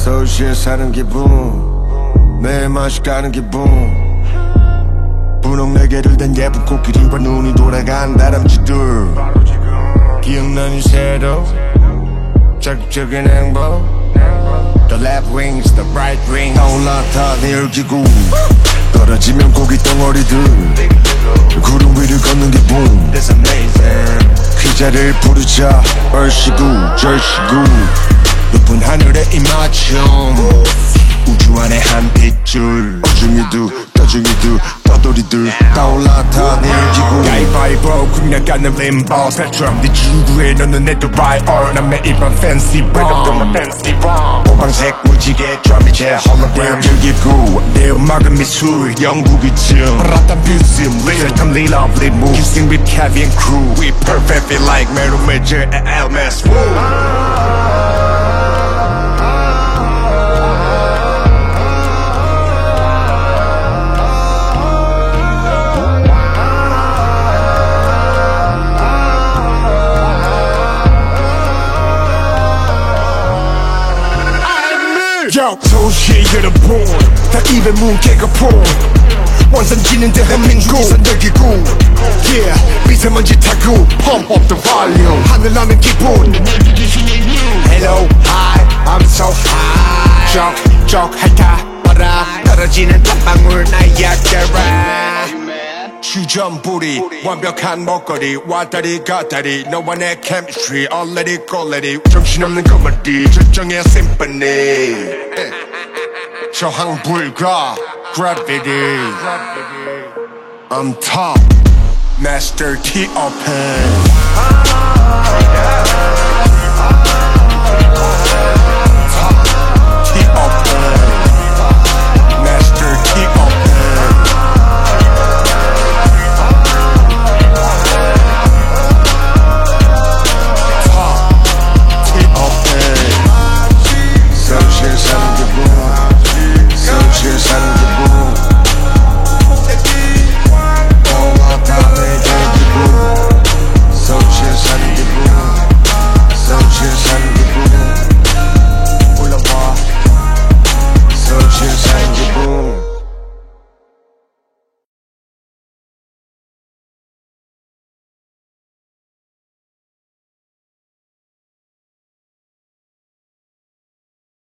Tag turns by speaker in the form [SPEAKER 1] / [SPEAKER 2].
[SPEAKER 1] 서울시에 사는 기분 매일 마시가는 기분 분홍 날개를 단 예쁜 코끼리와 눈이 돌아간 다람쥐들 기억나니 새로 자극적인 행복 The left wings, the right wings 떠올라타 내 열기구 떨어지면 고기 덩어리들 구름 위를 걷는 기분 That's amazing 휘자를 부르자 얼씨구 절씨구 높은 하늘에 이맞춤 우주 안에 한 핏줄 어중이들 떠중이들 떠돌이들 떠올라타 내 열기구 가위바위보 굴려가는 림보 새처럼 네 지구에 너는 내 드라이어 난 매일 밤 fancy bomb 오방색 무지개 드럼이제 홀로그램 열기구 내 음악은 미술 영국이쯤 라탄 뷰즘 real-time lovely move You sing with Kevin crew We perfectly like Meryl Major and Elmas Yo, 서울시의 여러분 다 입에 문 개가폰 원산지는 대한민국 이산적이고 Yeah, 미세먼지 타고 Pump up the volume 하늘 나는 기분 Hello, hi, I'm so high 쩍쩍 핥아봐라 떨어지는 땀방울 나의 약자라 주전부리 완벽한 먹거리 왔다리 갔다리 너와 내 chemistry All let it go let it 정신없는 거머리 절정의 symphony 저항 불가 gravity I'm top master key open